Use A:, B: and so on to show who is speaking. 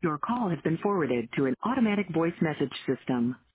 A: Your call has been forwarded to an automatic voice message system.